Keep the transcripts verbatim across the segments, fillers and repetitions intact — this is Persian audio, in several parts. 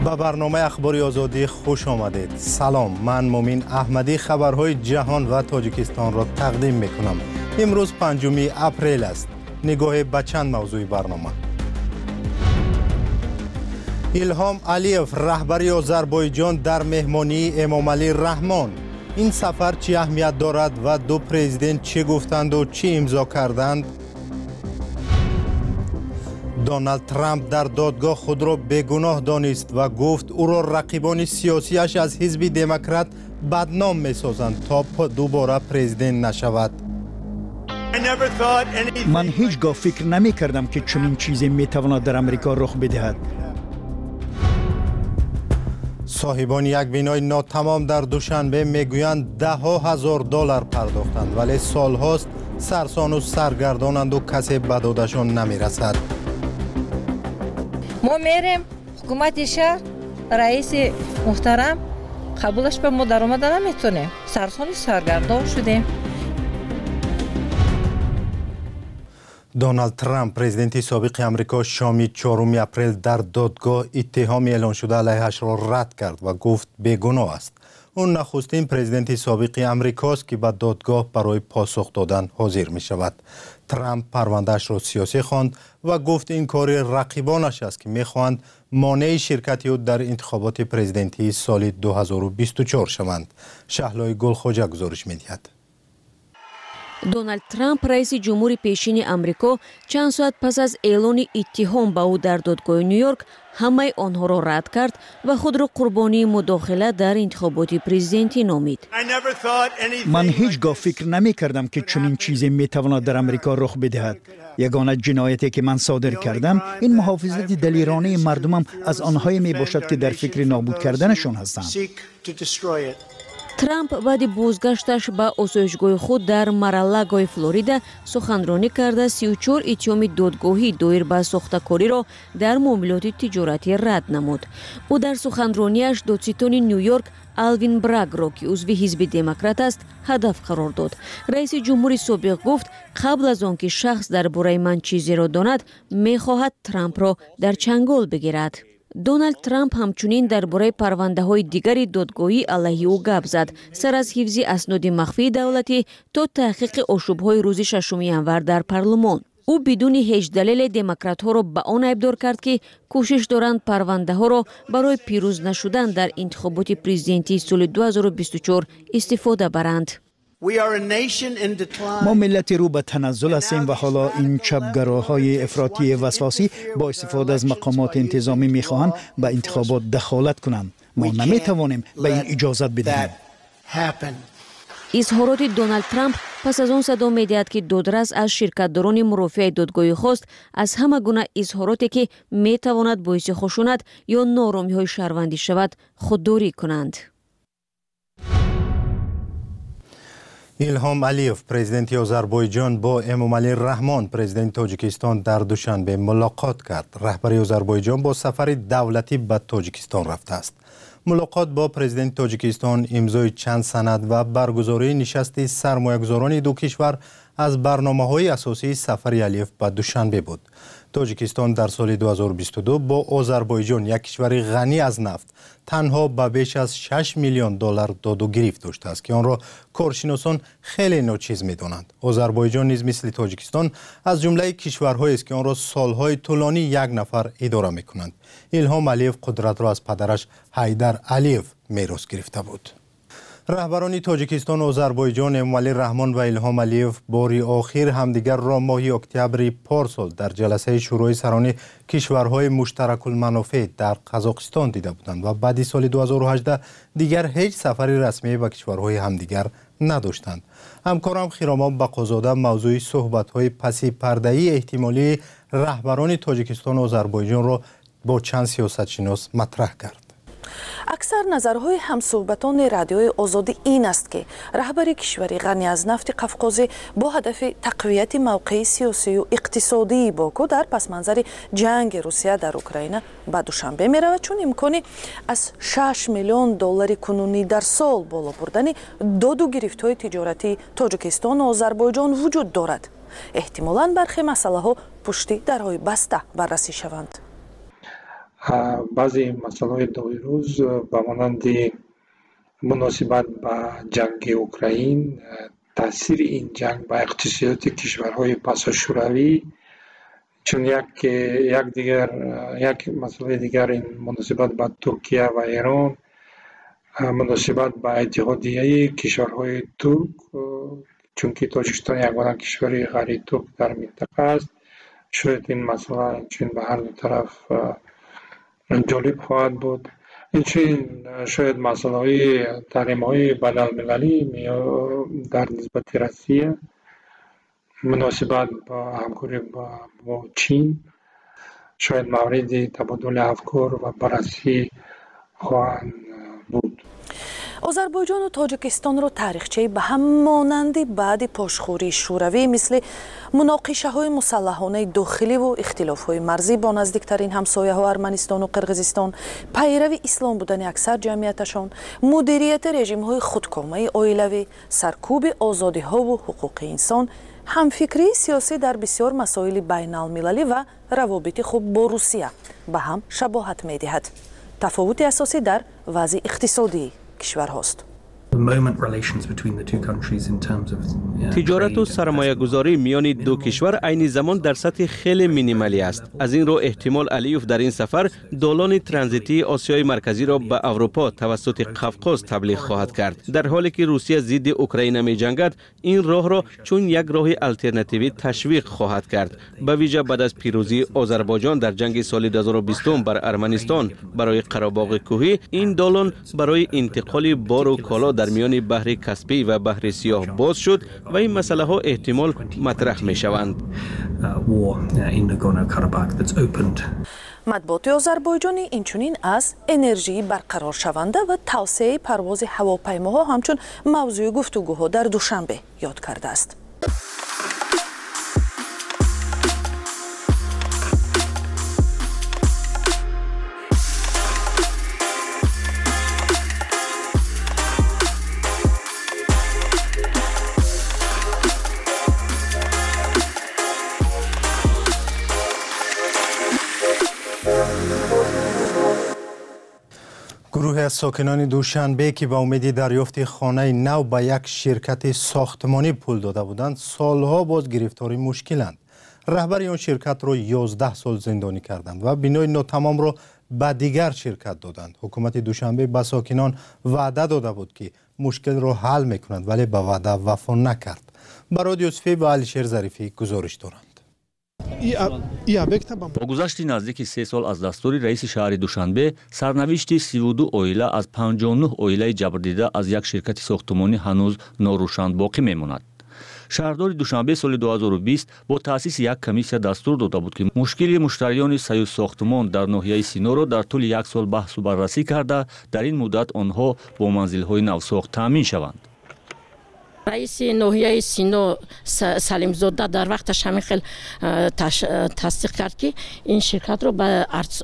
به برنامه اخباری آزادی خوش آمدید. سلام، من مومین احمدی خبرهای جهان و تاجیکستان را تقدیم میکنم. امروز پنجم اپریل است. نگاه به چند موضوع برنامه. ایلهام علیف رهبر آذربایجان در مهمانی امامعلی رحمان. این سفر چه اهمیت دارد و دو پرزیدنت چه گفتند و چه امضا کردند؟ دونالد ترامپ در دادگاه خود را بیگناه دانست و گفت او را رقیبان سیاسیش از حزب دموکرات بدنام می‌سازند تا دوباره پرزیدنت نشود. من هیچگاه فکر نمی کردم که چنین چیزی می تواند در امریکا رخ بدهد. صاحبان یک بینای ناتمام در دوشنبه میگویند ده ها هزار دلار پرداختند ولی سال هاست سرسان و سرگردانند و کسی به دادشان نمی رسد. ما میریم حکومت شهر رئیس محترم قبولش به ما در آمده نمیتونیم. سرسان سرگردان شدیم. دونالد ترامپ پرزیدنت سابق امریکا شام چهارم اپریل در دادگاه اتهام اعلان شده علیهش را رد کرد و گفت بیگناه است. اون نخستین پرزیدنت سابق امریکاست که به دادگاه برای پاسخ دادن حاضر می شود. ترامپ پروندهش را سیاسی خواند و گفت این کار رقیبانش است که می خواهند مانع شرکت او در انتخابات پرزیدنتی سال دو هزار و بیست و چهار شوند. شهلای گلخوجه گزارش می دهد. دونالد ترامپ رئیس جمهور پیشین امریکا چند ساعت پس از اعلان اتهام به او در دادگاه نیویورک همه آنها را رد کرد و خود را قربانی مداخله در انتخابات پرزیدنتی نامید. من هیچگاه فکر نمی کردم که چنین چیزی می تواند در امریکا رخ بدهد. یگانه جنایتی که من صادر کردم این محافظت دلیرانه مردمم از آنهایی می باشد که در فکر نابود کردنشان هستند. ترامپ بعد بازگشتش به آسایشگاه خود در مارالاگو فلوریدا سخنرانی کرده سی و چهار اتهام دادگاهی دایر به ساختکاری را در معاملات تجارتی رد نمود. او در سخنرانیش دادستان نیویورک آلوین براگ را که عضو حزب دموکرات است هدف قرار داد. رئیس جمهور سابق گفت قبل از آنکه شخص درباره من چیزی را داند می‌خواهد ترامپ را در چنگال بگیرد. دونالد ترامپ همچنین درباره پرونده های دیگری دادگاهی علیه او گپ زد، سر از حفظ اسناد مخفی دولتی تا تحقیق آشوب های روز ششم ژانویه در پارلمان. او بدون هیچ دلیل دموکرات ها را به آن ابدار کرد که کوشش دارند پرونده ها را برای پیروز نشدن در انتخابات پرزیدنتی سال دو هزار و بیست و چهار استفاده برند. ما ملتی رو به تنزل هستیم و حالا این چپگراهای افراطی وسواسی با استفاده از مقامات انتظامی میخواهند به انتخابات دخالت کنند. ما نمیتوانیم به این اجازت بدهیم. اظهارات دونالد ترامپ پس از آن صدا می‌دهد که دادرس از شرکت‌داران مرافع دادگاهی خواست از همه گونه اظهاراتی که میتواند باعث خشونت یا نارامی‌های شهروندی شود خودداری کنند. ایلهام علیف پرزیدنت آذربایجان با امامعلی رحمان پرزیدنت تاجیکستان در دوشنبه ملاقات کرد. رهبر آذربایجان با سفر دولتی به تاجیکستان رفته است. ملاقات با پرزیدنت تاجیکستان امضای چند سند و برگزاری نشست سرمایه‌گذاران دو کشور از برنامه‌های اساسی سفر علیف به دوشنبه بود. تاجیکستان در سال دو هزار و بیست و دو با آذربایجان یک کشور غنی از نفت تنها به بیش از شش میلیون دلار داد و گرفت داشته است که آن را کارشناسان خیلی ناچیز می‌دانند. آذربایجان نیز مثل تاجیکستان از جمله کشورهایی است که آن را سالهای طولانی یک نفر اداره می‌کنند. ایلهام علیف قدرت را از پدرش حیدر علیف میراث گرفته بود. رهبران تاجیکستان و آذربایجان امامعلی رحمان و ایلهام علیف باری آخر همدیگر را ماه اکتبر پارسال در جلسه شورای سران کشورهای مشترک المنافع در قزاقستان دیده بودند و بعد سال دو هزار و هجده دیگر هیچ سفری رسمی به کشورهای همدیگر نداشتند. همکارم خیرامان بقازاده موضوع صحبت‌های پسی پرده‌ای احتمالی رهبران تاجیکستان و آذربایجان را با چند سیاستشناس مطرح کرد. اکثر نظرهای همصحبتان رادیوی آزادی این است که رهبر کشوری غنی از نفت قفقازی با هدف تقویت موقع سیاسی و اقتصادی باکو در پس منظر جنگ روسیه در اوکراین به دوشنبه می رود، چون امکانی از شش میلیون دلار کنونی در سال بالا بردن داد و گرفت های تجارتی تاجیکستان و آذربایجان وجود دارد. احتمالاً برخی مسئله ها پشتی درهای بسته بررسی شوند. баъзе масъалаҳои дои рӯз ба монанди муносибат ба ҷанги Украин, таъсири ин ҷанг ба иқтисодиёти кишварҳои пасошӯравӣ, чун як як дигар як масъалаи дигар ин муносибат ба Туркия ва Эрон, муносибат ба иттиҳодияи кишварҳои турк, чунки Тоҷикистон ягона кишвари ғайритурк дар минтақа аст. Шояд ин масъала инчунин ба ҳар ду тараф ҷолиб хоҳад буд. Инчунин шояд масъалаҳои таҳримҳои байналмилалӣ дар нисбати Россия, муносибат ба ҳамкорӣ бо Чин шояд мавриди табодули афкор ва баррасӣ хоҳанд буд. озарбойҷону тоҷикистонро таърихчаи ба ҳам монанди баъди пошхӯрии шӯравӣ мисли муноқишаҳои мусаллаҳонаи дохиливу ихтилофҳои марзӣ бо наздиктарин ҳамсояҳо Арманистону Қирғизистон, пайрави ислом будани аксар ҷамъияташон, мудирияти режимҳои худкомаи оилавӣ, саркӯби озодиҳову ҳуқуқи инсон, ҳамфикрии сиёсӣ дар бисёр масоили байналмилалӣ ва равобити хуб бо Русия ба ҳам шабоҳат медиҳад. тафовути асосӣ дар вазъи иқтисодии кишварҳост. тиҷорату сармоягузорӣ миёни ду кишвар айни замон дар сатҳи хеле минималӣ аст. аз ин рӯ эҳтимол Алиев дар ин сафар долони транзитии Осиёи марказиро ба Аврупо тавассути Қавқоз таблиғ хоҳад кард. дар ҳоле ки Русия зидди Украина меҷангад, ин роҳро чун як роҳи алтернативӣ ташвиқ хоҳад кард. ба виҷа баъд аз пирӯзии Озарбойҷон дар ҷанги соли ду ҳазору бистум бар Арманистон барои Қаробоғи кӯҳӣ, ин долон барои интиқоли бору коло дар миёни баҳри Каспӣ ва баҳри Сиёҳ боз шуд ва ин масъалаҳо эҳтимол матраҳ мешаванд. матбуоти озарбойҷонӣ инчунин аз энержии барқароршаванда ва тавсеяи парвози ҳавопаймоҳо ҳамчун мавзӯи гуфтугӯҳо дар душанбе ёд кардааст. گروه از ساکنان دوشنبه که با امید دریافت خانه نو به یک شرکت ساختمانی پول داده بودند سالها باز گرفتاری مشکلند. رهبر آن شرکت را یازده سال زندانی کردند و بنای ناتمام را به دیگر شرکت دادند. حکومت دوشنبه به ساکنان وعده داده بود که مشکل را حل میکنند ولی به وعده وفا نکرد. برای یوسفی و علیشیر ظریفی گزارش دارند. با گذشت نزدیک سه سال از دستور رئیس شهر دوشنبه، سرنوشت سی و دو اویله از پنجاه و نه اویله جبردیده از یک شرکت ساختمانی هنوز ناروشن باقی میماند. شهردار دوشنبه سال دو هزار و بیست با تأسیس یک کمیسیا دستور داده بود که مشکل مشتریان سیوز ساختمان در ناحیه سینا را در طول یک سال بحث و بررسی کرده در این مدت آنها با منزل‌های نوساخت تامین شوند. رئیس ناحیه سینا سلیمزاده در وقتش همین خیلی تصدیق کرد که این شرکت رو به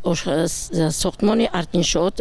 ساختمان ارتینشات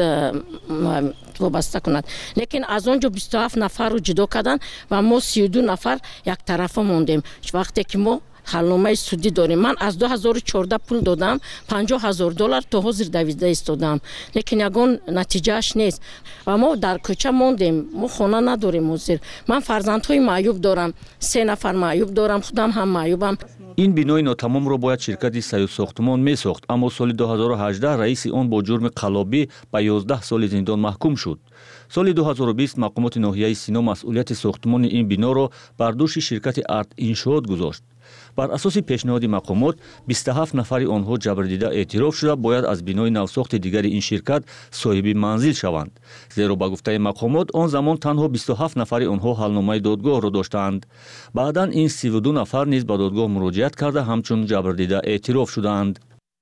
وابسته کند. لیکن از اونجا بیست و هفت نفر رو جدا کردن و ما سی و دو نفر یک طرفه موندیم. وقتی که ما حلنامه سودی داریم، من از دو هزار و چهارده پول دادم، پنجاه هزار دلار تا حاضر دویزده ایستادم، لیکن یگان نتیجهش نیست و ما در کوچه موندیم. ما خانه نداریم حاضر. من فرزندهای معیوب دارم، سه نفر معیوب دارم، خودم هم معیوبم. این بینای ناتمام را باید شرکت سیوز ساختمان می ساخت، اما سال دو هزار و هجده رئیس آن با جرم قلابی به یازده سال زندان محکوم شد. سال دو هزار و بیست مقامات ناحیه سینا مسئولیت ساختمان این بنا را بر دوش شرکت ارت انشاءات گذاشت. بر اساس پیشنهاد مقامات بیست و هفت نفر آنها جبردیده اعتراف شده باید از بنای نوساخت دیگر این شرکت صاحب منزل شوند، زیرا با گفته مقامات آن زمان تنها بیست و هفت نفر آنها حلنامه دادگاه را داشتند. بعدا این سی و دو نفر نیز به دادگاه مراجعت کرده همچون جبردیده اعتراف شدند.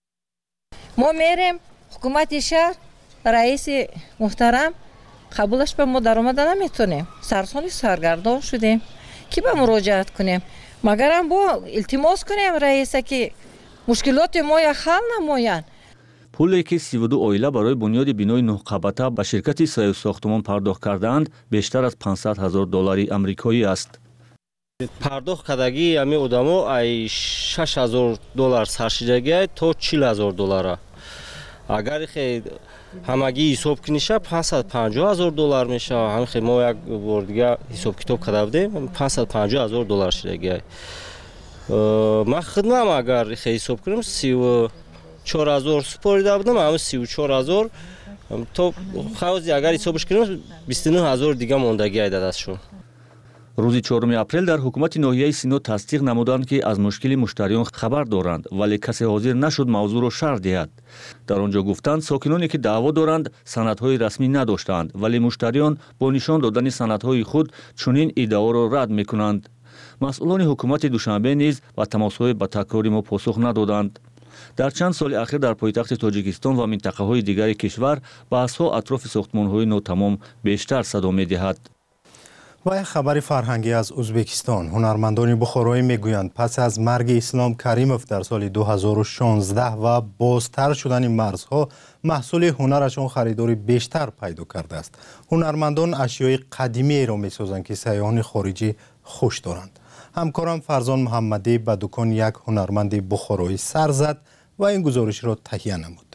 ما میریم حکومت شهر رئیس محترم قبولش به ما در آمده نمیتونیم. سرسانی سرگردان شدیم که به مراجعت کنیم، مگر هم با التماس کنیم رئیسه که مشکلات ما یا حل نمایند. پولی که سی و دو اویله برای بنیاد بنای نه قبطه به شرکت سیوز ساختمان پرداخت کردند بیشتر از پانصد هزار دلار آمریکایی است. پرداخت کردگی امی آدما ای شش هزار دلار سرشیدگی تا چهل هزار دلار. اگر خیلی همگی حساب کنیشه پانصد و پنجاه هزار دلار میشه. همین خیلی ما یک بار دیگه حساب کتاب کرده بودیم پانصد و پنجاه هزار دلار شده. ما خدمت اگر خیلی حساب کنیم سی و چهار هزار سپرده بودم، همون سی و چهار هزار تو خواستی اگر حسابش کنیم بیست و نه هزار دیگه موندگی ایده دستشون. روزی چهارم اپریل در حکومت ناحیه سینو تصدیق نمودند که از مشکل مشتریان خبر دارند ولی کسی حاضر نشد موضوع را شرح دهد. در آنجا گفتند ساکنانی که دعوا دارند سندهای رسمی نداشتند ولی مشتریان با نشان دادن سندهای خود چنین ادعا را رد میکنند. مسئولان حکومت دوشنبه نیز با تماس‌های با تکراری ما پاسخ ندادند. در چند سال اخیر در پایتخت تاجیکستان و منطقه‌های دیگر کشور بحث‌ها اطراف ساختمان‌های ناتمام بیشتر صدا می‌دهد. و یک خبر فرهنگی از ازبکستان. هنرمندان بخارایی میگویند پس از مرگ اسلام کریموف در سال دو هزار و شانزده و بازتر شدن مرزها محصول هنرشان خریداری بیشتر پیدا کرده است. هنرمندان اشیای قدیمی را میسازند که سیاحان خارجی خوش دارند. همکارم فرزان محمدی به دکان یک هنرمند بخارایی سر زد و این گزارش را تهیه نمود.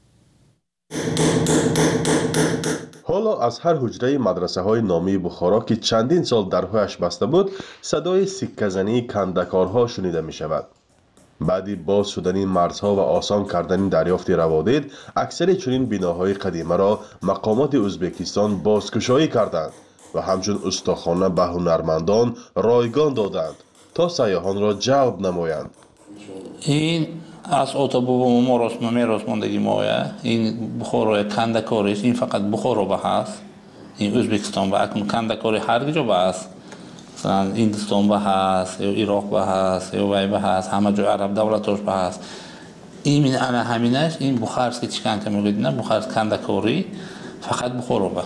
حالا از هر حجره مدرسه های نامی بخارا که چندین سال درهایش بسته بود صدای سکه‌زنی کنده‌کارها شنیده می شود. بعدی باز شدن مرزها و آسان کردن دریافت روادید اکثر چنین بناهای قدیمه را مقامات ازبکستان بازگشایی کردند و همچون استاخانه به هنرمندان رایگان دادند تا سیاحان را جلب نمایند. این از اتوبوم ما راست میراث ماندگی مایه. این بخارای کنده‌کاری است. این فقط بخارا به هست. این ازبکستان و اکنون کنده‌کاری هر جا به هست. مثلا هندوستان به هست یا عراق به هست یا وی به هست، همه جای عرب دولتاش به هست. این من انا همینش این بخارست که چیکار که میگید نه بخارست کنده‌کاری فقط بخارا به.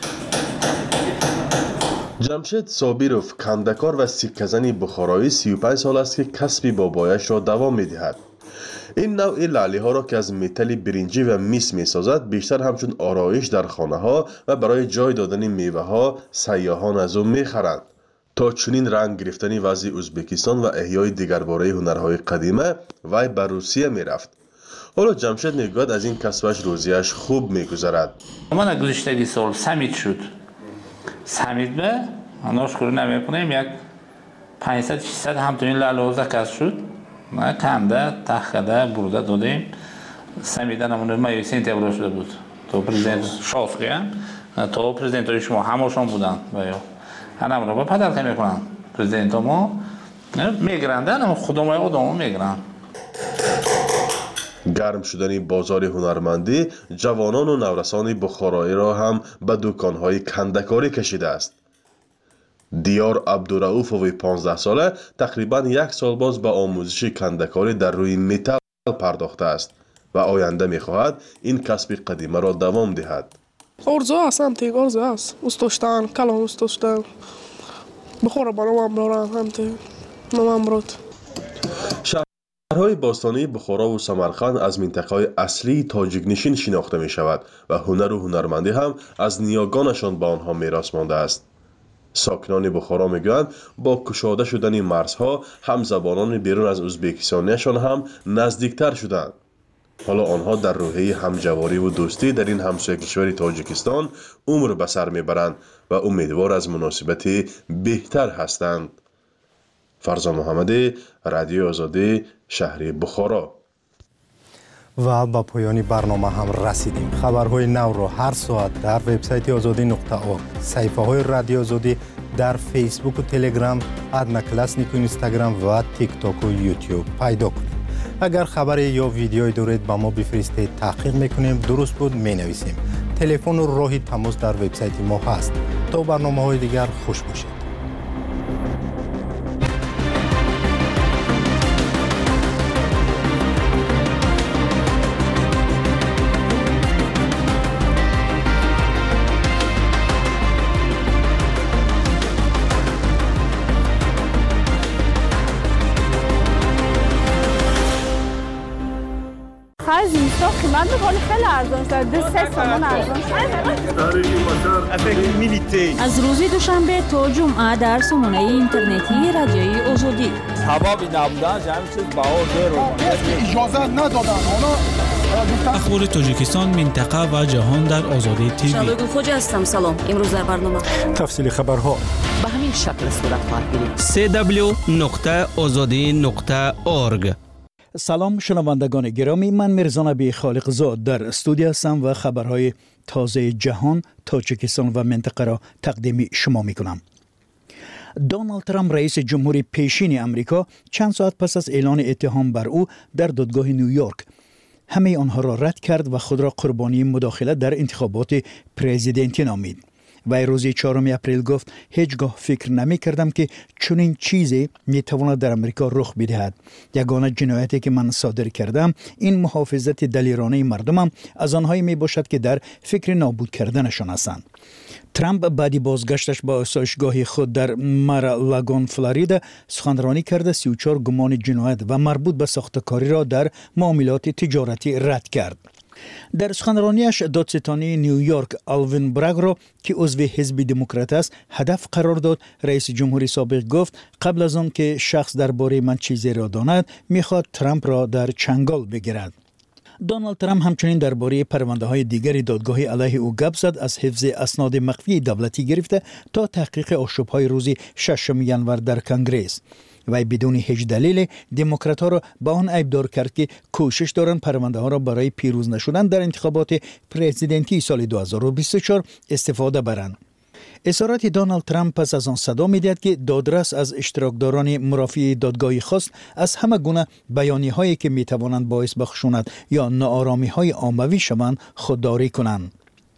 جمشید صابیروف کنده‌کار و سکه‌زنی بخارایی سی و پنج سال است که کسب بابایش را دوام می‌دهد. این نوع لعلی ها را که از متل برنجی و میس می سازد بیشتر همچون آرایش در خانه ها و برای جای دادن میوه ها سیاحان از او می خرند. تا چنین رنگ گرفتن وضع ازبکستان و احیای دیگرباره هنرهای قدیمه وی به روسیه می رفت. حالا جمشید میگوید از این کسبش روزیش خوب می گذرد. من گذشته سال سمید شد. سمید به ناشکر نمی کنیم یک پانصد ششصد همچنین لعل کسب شد. ما کنده تخته برده دادیم سمیدن همون مایوی سنتبرو شده بود تو پرزیدنت شافقی هم تو پرزیدنت های شما همشون بودن و یا همون رو با پدر که میکنن پرزیدنت ما میگرندن اما خودم های آدم میگرن. گرم شدن بازار هنرمندی جوانان و نورسان بخارایی را هم به دکانهای کنده‌کاری کشیده است. دیار عبدالرؤوفوی پانزده ساله تقریباً یک سال باز به آموزش کنده‌کاری در روی متل پرداخته است و آینده می‌خواهد این کسب قدیمه را دوام دهد. آرزو است هم تیگ آرزو است. اوست داشتن کلام اوست داشتن بخوره با نمام دارم هم تیگ نمام برد. شهرهای باستانی بخارا و سمرقند از منطقه‌های اصلی تاجیک نشین شناخته می‌شود و هنر و هنرمندی هم از نیاگانشان به آنها میراث مانده است. ساکنان بخارا میگویند با گشاده شدن مرزها هم زبانان بیرون از ازبکستانیشان هم نزدیکتر شدند. حالا آنها در روحیه همجواری و دوستی در این همسایه کشور تاجیکستان عمر به سر میبرند و امیدوار از مناسبت بهتر هستند. فرزان محمدی، رادیو آزادی، شهر بخارا. و با پایان برنامه هم رسیدیم. خبرهای نو را هر ساعت در وبسایت آزادی نقطه اورگ، صفحه های رادیو آزادی در فیسبوک و تلگرام، ادنا کلاسنیک و اینستاگرام و تیک تاک و یوتیوب پیدا کنید. اگر خبری یا ویدیویی دارید با ما بفرستید تحقیق میکنیم، درست بود مینویسیم. تلفن و راه تماس در وبسایت ما هست. تا برنامه‌های دیگر خوش باشید. قیمت بکنی خیلی ارزان شد. دو سه تومان ارزان شد. از روز دوشنبه تا جمعه در سامانه اینترنتی رادیوی آزادی. هوا بی نبودن جمعی چیز بها دیر رو اجازه ندادن. اخبار تاجیکستان، منطقه و جهان در آزادی تیوی. شادگل خوجا هستم. سلام. امروز در برنامه تفصیل خبرها به همین شکل صورت خواهد گرفت. سی دبلیو نقطه آزادی نقطه اورگ. سلام شنوندگان گرامی، من میرزا نبی خالق زاد در استودیو هستم و خبرهای تازه جهان، تاجیکستان و منطقه را تقدیم شما میکنم. دونالد ترامپ رئیس جمهوری پیشین امریکا چند ساعت پس از اعلان اتهام بر او در دادگاه نیویورک همه آنها را رد کرد و خود را قربانی مداخله در انتخابات پرزیدنتی نامید. و روز چهارم اپریل گفت هیچگاه فکر نمی کردم که چنین چیزی می تواند در امریکا رخ بدهد. یگانه جنایتی که من صادر کردم این محافظت دلیرانه مردمم از آنهایی می باشد که در فکر نابود کردنشان هستند. ترامپ بعدی بازگشتش با آسایشگاه خود در مار-ا-لاگون فلوریدا سخنرانی کرده سی و چهار گمان جنایت و مربوط به ساختکاری را در معاملات تجارتی رد کرد. در سخنرانیش دادستانی نیویورک آلوین براگ را که عضو حزب دموکرات است هدف قرار داد. رئیس جمهوری سابق گفت قبل از آن که شخص درباره من چیزی را داند میخواد ترامپ را در چنگال بگیرد. دونالد ترامپ همچنین درباره پرونده‌های دیگری دادگاه علیه او گپ زد، از حفظ اسناد مخفی دولتی گرفته تا تحقیق آشوب‌های روز ششم ژانویه در کنگره. و بدون هیچ دلیل دموکرات‌ها را به آن عیبدار کرد که کوشش دارند پرونده‌ها را برای پیروز نشدن در انتخابات پرزیدنتی سال دو هزار و بیست و چهار استفاده برند. اظهارات دونالد ترامپ پس از آن صدا می‌دهد که دادرس از اشتراکداران مرافعه دادگاهی خواست از همه گونه بیانیه‌هایی که می‌توانند باعث خشونت یا ناآرامی‌های عاموی شوند خودداری کنند.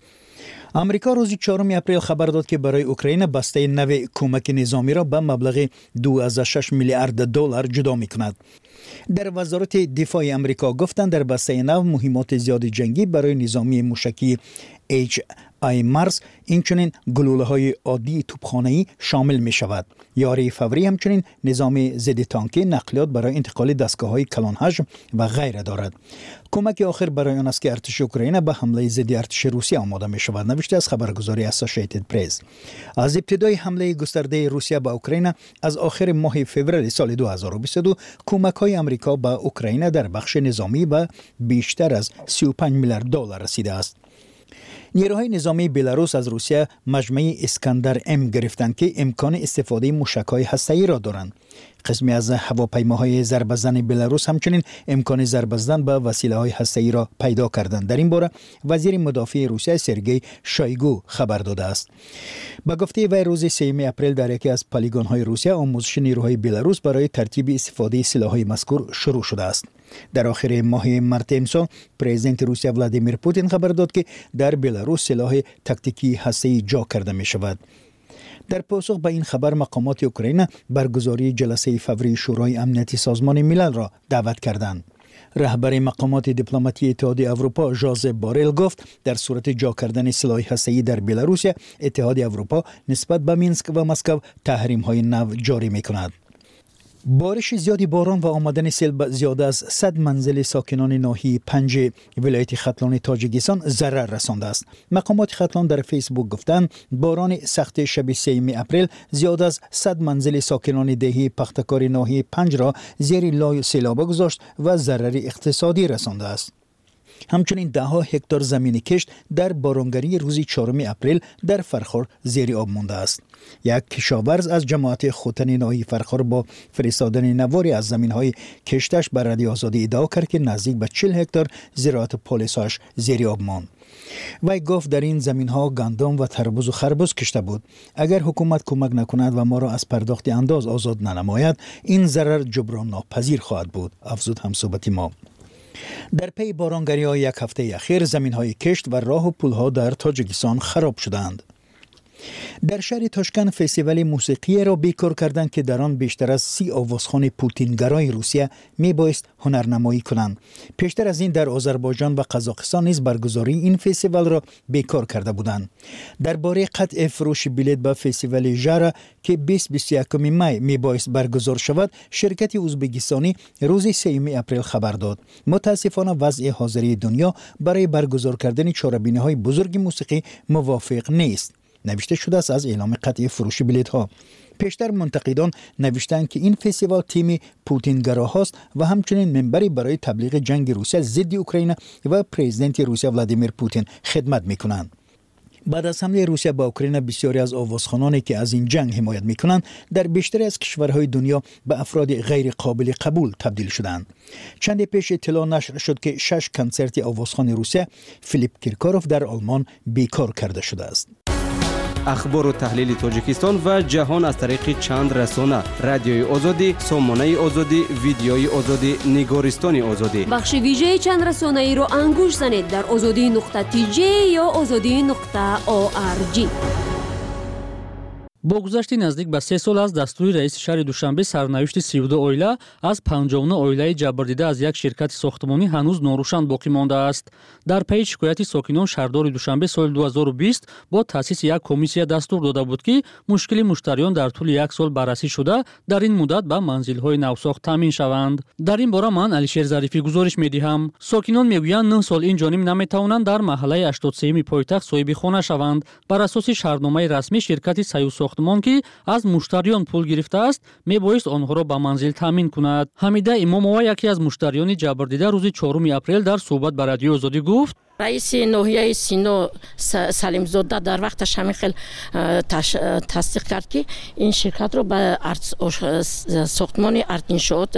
امریکا روز چهارم اپریل خبر داد که برای اوکراین بسته نو کمک نظامی را به مبلغ دو کماه شش میلیارد دلار جدا می‌کند. در وزارت دفاع امریکا گفتند در بسته نو مهمات زیاد جنگی برای نظامی موشکی اچ آی مارس اینچنین گلوله‌های عادی توپخانه‌ای شامل می‌شود. یاری فوری همچنین نظام ضد تانکی نقلیات برای انتقال دستگاه‌های کلان حجم و غیره دارد. کمک آخر برای آن است که ارتش اوکراین به حمله ضد ارتش روسیه آماده می‌شود، نوشته از خبرگزاری اسوسییتد پرس. از ابتدای حمله گسترده روسیه به اوکراین از آخر ماه فوریه سال دو هزار و بیست و دو کمک‌های آمریکا به اوکراین در بخش نظامی به بیشتر از سی و پنج میلیارد دلار رسیده است. نیروهای نظامی بلاروس از روسیه مجمع اسکندر ام گرفتند که امکان استفاده موشک‌های هسته‌ای را دارند. قسمی از هواپیماهای ضربه‌زن بلاروس همچنین امکان ضربه زدن به وسیله‌های هسته‌ای را پیدا کردند. در این باره وزیر مدافع روسیه سرگئی شویگو خبر داده است. با گفته وی روز سوم اپریل در یکی از پلیگون‌های روسیه آموزش نیروهای بلاروس برای ترتیب استفاده سلاح‌های مذکور شروع شده است. در آخر ماه مارس امسال پرزیدنت روسیه ولادیمیر پوتین خبر داد که در بلاروس سلاح تاکتیکی هسته‌ای جا کرده می شود. در پاسخ به این خبر مقامات اوکراین برگزاری جلسه فوری شورای امنیتی سازمان ملل را دعوت کردند. رهبر مقامات دیپلماتی اتحادیه اروپا ژوزپ بارل گفت در صورت جا کردن سلاح هسته‌ای در بلاروس اتحادیه اروپا نسبت به مینسک و مسکو تحریم‌های نو جاری می‌کند. بارش زیادی باران و آمدن سیل به زیاده از صد منزل ساکنان ناحیه پنج ولایت ختلان تاجیکستان ضرر رسانده است. مقامات ختلان در فیسبوک گفتند باران سخت شب سوم اپریل زیاده از صد منزل ساکنان دهه پختکار ناحیه پنج را زیر لای سیلاب گذاشت و ضرر اقتصادی رسانده است. همچنین ده ها هکتار زمین کشت در بارانگری روز چهارم اپریل در فرخار زیر آب مانده است. یک کشاورز از جماعت خوتن ناحیه فرخار با فرستادن نواری از زمین‌های کشتش بر رادیو آزادی ادعا کرد که نزدیک به چهل هکتار زراعت پالیساش زیر آب ماند. وی گفت در این زمین‌ها گندم و تربوز و خربوز کشته بود. اگر حکومت کمک نکند و ما را از پرداخت انداز آزاد ننماید این ضرر جبران ناپذیر خواهد بود، افزود همصحبت ما. در پی بارانگری‌های یک هفته اخیر زمین‌های کشت و راه و پل‌ها در تاجیکستان خراب شدند. در شهر تاشکند فستیوال موسیقی را بیکار کردند که در آن بیشتر از سی آوازخوان پوتینگرای روسیه میبایست هنرنمایی کنند. پیشتر از این در آذربایجان و قزاقستان نیز برگزاری این فستیوال را بیکار کرده بودند. درباره قطع فروش بلیط به فستیوال ژارا که بیست و بیست و یک می میبایست برگزار شود، شرکت ازبکستانی روز سوم اپریل خبر داد. متاسفانه وضع حاضری دنیا برای برگزار کردن چهاربینی‌های بزرگ موسیقی موافق نیست. نوشته شده است از اعلام قطع فروش بلیط ها. پیشتر منتقدان نوشتند که این فستیوال تیم پوتین گراهاست و همچنین منبری برای تبلیغ جنگ روسیه ضد اوکراین و پرزیدنت روسیه ولادیمیر پوتین خدمت میکنند. بعد از حمله روسیه با اوکراین بسیاری از آوازخوانانی که از این جنگ حمایت میکنند در بیشتری از کشورهای دنیا به افراد غیر قابل قبول تبدیل شدند. چند پیش اطلاع نشر شد که شش کنسرت آوازخوان روسیه فیلیپ کیرکاروف در آلمان بیکار کرده شده است. اخبار و تحلیل تاجیکستان و جهان از طریق چند رسانه: رادیوی آزادی، سامانه آزادی، ویدیوی آزادی، نگارستان آزادی. بخش ویژه چند رسانه ای را انگوش زنید در آزادی نقطه تی جی یا آزادی نقطه او آر جی. با گذشت نزدیک به سه سال از دستور رئیس شهر دوشنبه سرنوشت سی و دو oila از پنجاه و نه oilای جبردیده از یک شرکت ساختمانی هنوز ناروشن باقی مانده است. در پی شکایت ساکنان شهردار دوشنبه سال دو هزار و بیست با تأسیس یک کمیسیون دستور داده بود که مشکل مشتریان در طول یک سال بررسی شده در این مدت به منزل‌های نوساخت تامین شوند. در این باره من علیشیر ظریفی گزارش می‌دهم. ساکنان میگویند نه سال این جانب نمی‌توانند در محله هشتاد و سه پایتخت صاحب خانه شوند. بر اساس شهرنامه رسمی شرکت سایو ساختمان که از مشتریان پول گرفته است میبایست آنها را به منزل تامین کند. حمیده امامова یکی از مشتریان جبردیده روز چهارم اپریل در صحبت با رادیو آزادی گفت: رئیس ناحیه سینو سلیم زاده در وقتش همین خیلی تصدیق کرد که این شرکت رو به ساختمان ارتینشات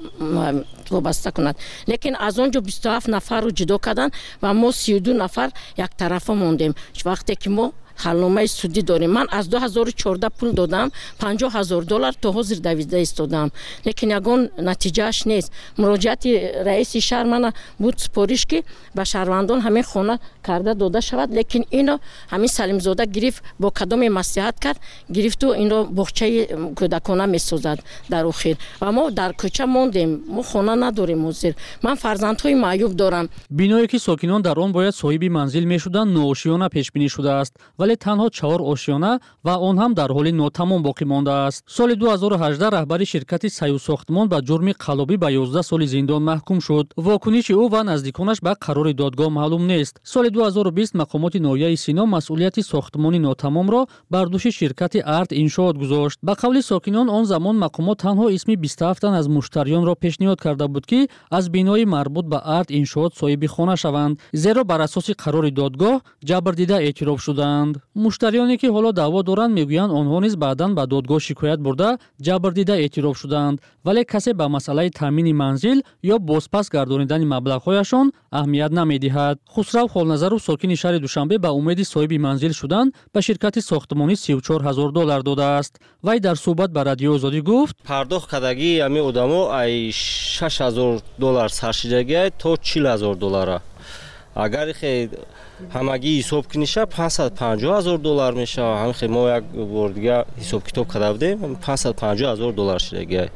وابسته کند، لیکن از اونجا بیست و هفت نفر رو جدا کردن و ما سی و دو نفر یک طرفه موندیم. وقتی که ما حلنامه سودی داریم، من از دو هزار و چهارده پول دادم، پنجاه هزار دلار تا حاضر دویزده ایستادم، لیکن یگان نتیجهش نیست. مراجعت رئیس شهر من بود سپارش که به شهروندان همین خانه کرده داده شود، لیکن اینو همین سلیم زاده گرفت با کدام مصلحت کرد گرفت و این رو باغچه کودکانه میسازد در اخیر و ما در کوچه موندیم، ما خانه نداریم حاضر. من فرزندهای معیوب دارم. بینایی که ساکنان در آن باید صاحب منزل میشدند نوآشیانه پیش بینی شده است، ولی تنها چهار آشیانه و آن هم در حال ناتمام باقی مانده است. سال دو هزار و هجده رهبر شرکت سایو ساختمان به جرم قلابی به یازده سال زندان محکوم شد. واکنش او و نزدیکانش به قرار دادگاه معلوم نیست. سال دو هزار و بیست مقامات ناحیه سینا مسئولیت ساختمان ناتمام را بر دوش شرکت ارت انشاءات گذاشت. به قول ساکنان آن زمان مقامات تنها اسم بیست و هفت تن از مشتریان را پیشنهاد کرده بود که از بینای مربوط به ارت انشاءات صاحب خانه شوند، زیرا بر اساس قرار دادگاه جبردیده اعتراف شدند. مشتریانی که حالا دعوا دارند میگویند آنها نیز بعداً به دادگاه شکایت برده جبردیده اعتراف شدند، ولی کسی به مسئله تامین منزل یا بازپس گردانیدن مبلغ‌هایشان اهمیت نمیدهد. خسرو خالنظرو ساکن شهر دوشنبه به امید صاحب منزل شدن به شرکت ساختمانی سی و چهار هزار دلار داده است. وی در صحبت با رادیو آزادی گفت: پرداخت کردگی امی آدما ای شش هزار دلار سرشیدگی تا چهل هزار دلار. اگر خیلی همگی حساب کنیشه پانصد و پنجاه هزار دلار میشه. همین خیلی ما یک بار دیگه حساب کتاب کرده بودیم پانصد و پنجاه هزار دلار شده.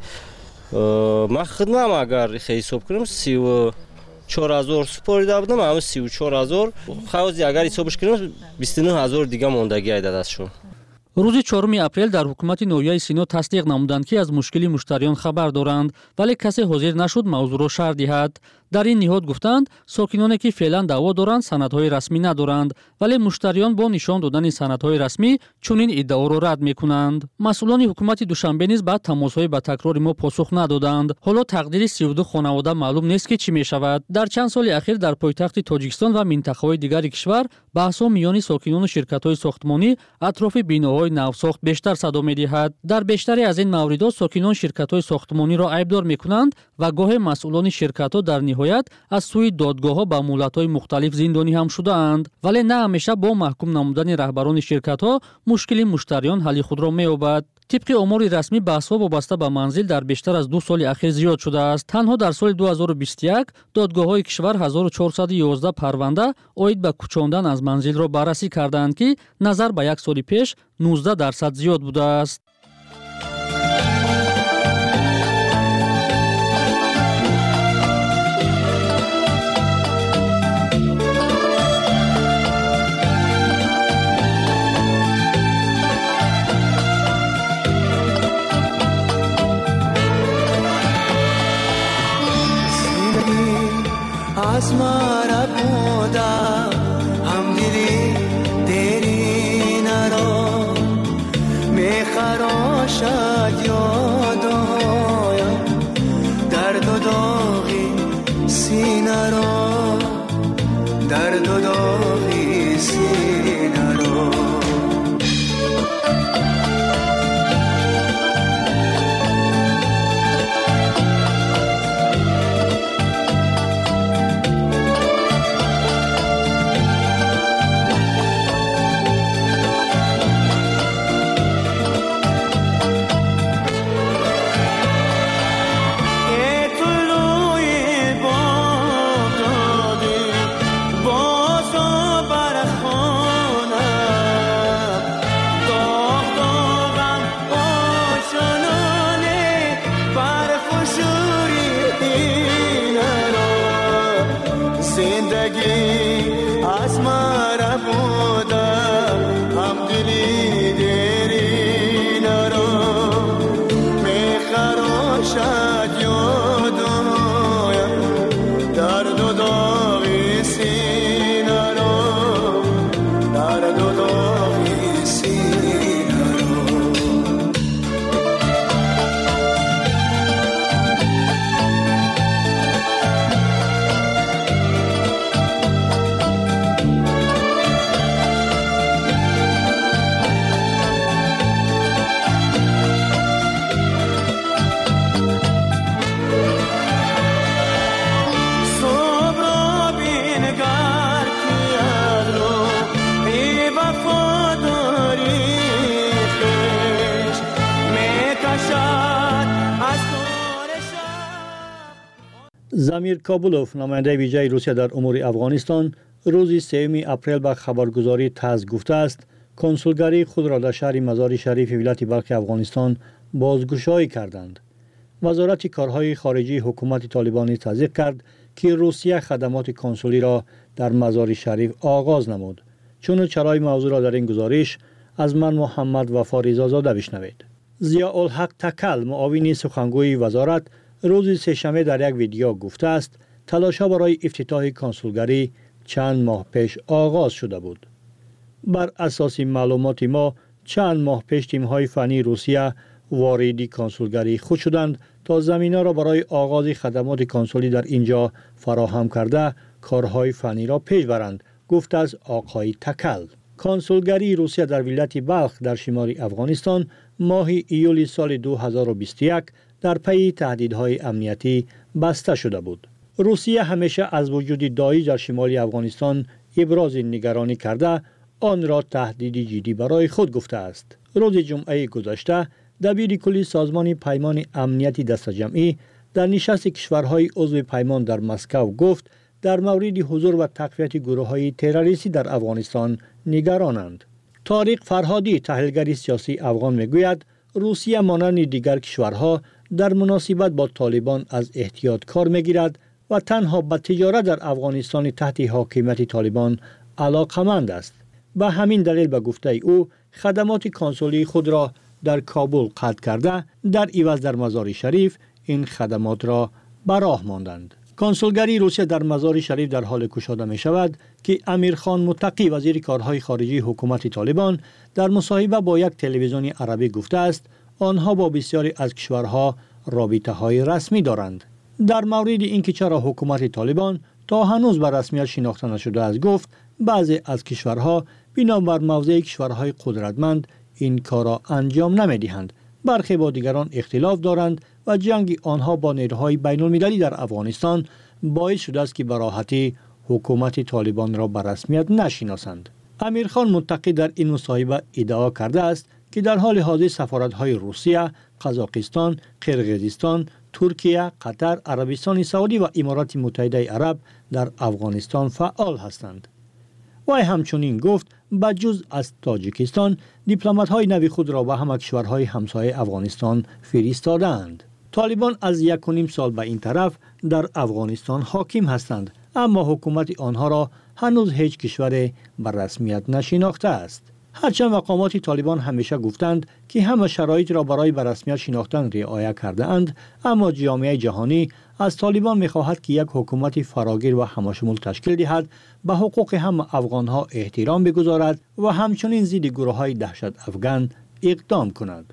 من خدمم اگر خیلی حساب کنیم سی و چهار هزار سپاریده بودم، همه سی و چهار هزار خوازی اگر حسابش کنیم بیست و نه هزار دیگه موندگی دستشون. روز چهارم اپریل در حکومت ناحیه سینا تصدیق نمودند که از مشکلی مشتریان خبر دارند، ولی کسی حاضر نشد موضوع را شرح دهد. در این نهاد گفتند ساکنانی که فعلا دعوا دارند سندهای رسمی ندارند، ولی مشتریان با نشان دادن سندهای رسمی چنین ادعا را رد میکنند. مسئولان حکومت دوشنبه نیز بعد تماسهای با تکرار ما پاسخ ندادند. حالا تقدیر سی و دو خانواده معلوم نیست که چی میشود. در چند سال اخیر در پایتخت تاجیکستان و منطقه‌های دیگر کشور بحث‌ها میان ساکنان و شرکت‌های ساختمانی اطراف بیناهای نوساخت بیشتر صدا می‌دهد. در بیشتری از این موردها ساکنان شرکت‌های ساختمانی را عیبدار می‌کنند و گاه مسئولان شرکت‌ها در نهایت از سوی دادگاه‌ها با مهلت‌های مختلف زندانی هم شده‌اند، ولی نه همیشه با محکوم نمودن رهبران شرکت‌ها مشکل مشتریان حل خود را می‌یابد. طبق آمار رسمی بحث‌ها وابسته به منزل در بیشتر از دو سال اخیر زیاد شده است. تنها در سال دو هزار و بیست و یک دادگاه‌های کشور هزار و چهارصد و یازده پرونده عاید به کوچاندن از منزل را بررسی کردند که نظر به یک سال پیش نوزده درصد زیاد بوده است. आसमां बूंदा हम दिली तेरी नरो मैं खरो خراشد یادایم درد و داغی سینه را درد و داغی سینه را زمیر کابولوف نماینده ویژه روسیه در امور افغانستان روز سوم اپریل به خبرگزاری تاس گفته است کنسولگری خود را در شهر مزار شریف ولایت بلخ افغانستان بازگشایی کردند. وزارت کارهای خارجی حکومت طالبان تصدیق کرد که روسیه خدمات کنسولی را در مزار شریف آغاز نمود. چون چرای موضوع را در این گزارش از من محمد وفا رضازاده بشنوید. ضیاءالحق تکل معاون سخنگوی وزارت روز سه‌شنبه در یک ویدیو گفته است تلاش‌ها برای افتتاح کنسولگری چند ماه پیش آغاز شده بود. بر اساس معلومات ما چند ماه پیش تیم‌های فنی روسیه وارد کنسولگری خود شدند تا زمینه را برای آغاز خدمات کنسولی در اینجا فراهم کرده کارهای فنی را پیش برند، گفت از آقای تکل. کنسولگری روسیه در ولایت بلخ در شمال افغانستان ماه ایول سال دو هزار و بیست و یک در پی تهدیدهای امنیتی بسته شده بود. روسیه همیشه از وجود داعش در شمال افغانستان ابراز نگرانی کرده آن را تهدیدی جدی برای خود گفته است. روز جمعه گذشته دبیر کلی سازمان پیمان امنیتی دست جمعی در نشست کشورهای عضو پیمان در مسکو گفت در مورد حضور و تقویت گروه‌های تروریستی در افغانستان نگرانند. طارق فرهادی تحلیلگر سیاسی افغان میگوید روسیه مانند دیگر کشورها در مناسبت با طالبان از احتیاط کار میگیرد و تنها به تجارت در افغانستان تحت حاکمیت طالبان علاقمند است. به همین دلیل به گفته او خدمات کنسولی خود را در کابل قطع کرده در عوض در مزار شریف این خدمات را به راه ماندند. کنسولگری روسیه در مزار شریف در حال گشاده می شود که امیرخان متقی وزیر کارهای خارجی حکومت طالبان در مصاحبه با یک تلویزیون عربی گفته است آنها با بسیاری از کشورها رابطه های رسمی دارند. در مورد اینکه چرا حکومت طالبان تا هنوز به رسمیت شناخته نشده است گفت بعضی از کشورها بنابر موضع کشورهای قدرتمند این کار را انجام نمیدهند. برخی با دیگران اختلاف دارند و جنگ آنها با نیروهای بین المللی در افغانستان باعث شده است که به راحتی حکومت طالبان را به رسمیت نشناسند. امیرخان متقی در این مصاحبه ادعا کرده است که در حال حاضر سفارت‌های روسیه، قزاقستان، قرقیزستان، ترکیه، قطر، عربستان سعودی و امارات متحده عرب در افغانستان فعال هستند. وی همچنین گفت بجز از تاجیکستان دیپلمات‌های نوی خود را به همه کشورهای همسایه افغانستان فرستادند. طالبان از یک و نیم سال به این طرف در افغانستان حاکم هستند، اما حکومت آنها را هنوز هیچ کشور به رسمیت نشناخته است. هرچند مقامات طالبان همیشه گفتند که همه شرایط را برای به رسمیت شناختن رعایت کرده اند، اما جامعه جهانی از طالبان می‌خواهد که یک حکومت فراگیر و همشمول تشکیل دهد، به حقوق همه افغان‌ها احترام بگذارد و همچنین ضد گروه‌های دهشت افغان اقدام کند.